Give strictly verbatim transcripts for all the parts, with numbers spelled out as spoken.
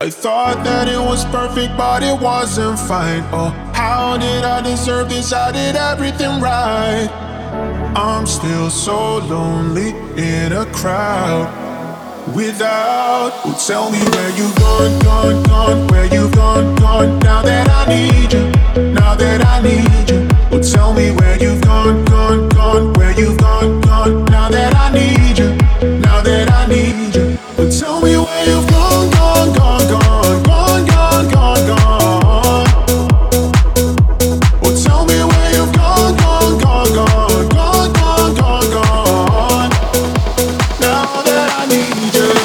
I thought that it was perfect, but it wasn't fine. Oh, how did I deserve this? I did everything right. I'm still so lonely in a crowd without. Oh, tell me where you've gone, gone, gone, where you've gone, gone. Now that I need you, now that I need you. Oh, tell me where you've gone, gone, gone, where you've gone, gone. Now that I need you, now that I need you. Oh, tell me where you've gone, gone, gone, gone, gone, gone, gone, gone. Oh, tell me where you've gone, gone, gone, gone, gone, gone, gone, gone. Now that I need you.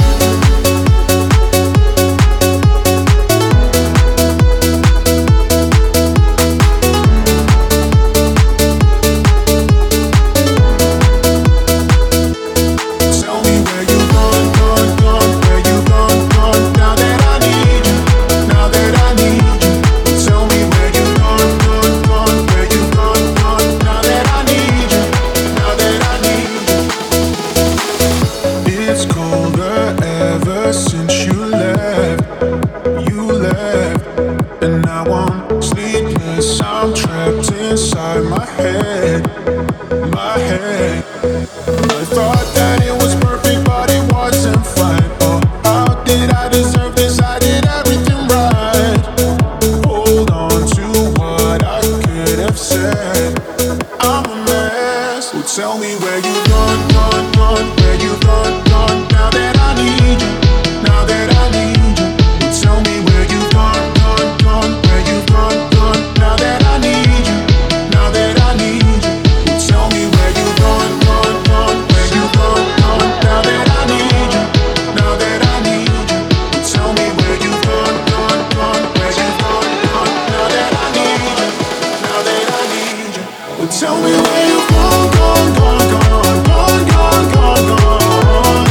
Inside my head, my head. I thought that it was perfect, but it wasn't fine. Oh, how did I deserve this? I did everything right. Hold on to what I could have said. I'm a mess. Oh, tell me where you've gone, gone, gone, where you've gone, gone. Now that I need you, now that I need you. Oh, tell me where you've gone, gone, gone, where you've gone, gone. Now that I need you. I need you. Tell me where you've gone, gone, gone, where you've gone, gone. Now that I need you, now that I need you. Tell me where you've gone, gone, gone, where you've gone, gone. Now that I need you, now that I need you. Tell me where you've gone, gone, gone, gone, gone, gone, gone, gone.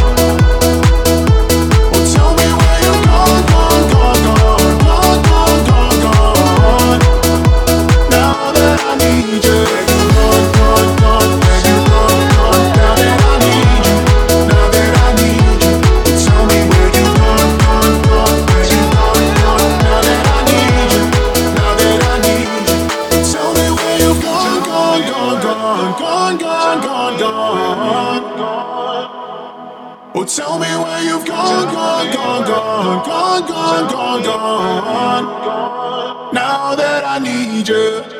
Tell me where you've gone, gone, gone, gone, gone, gone, gone, gone. Now that I need you. Oh, tell me where you've gone, gone, gone, gone, gone, gone, gone, gone. Now that I need you.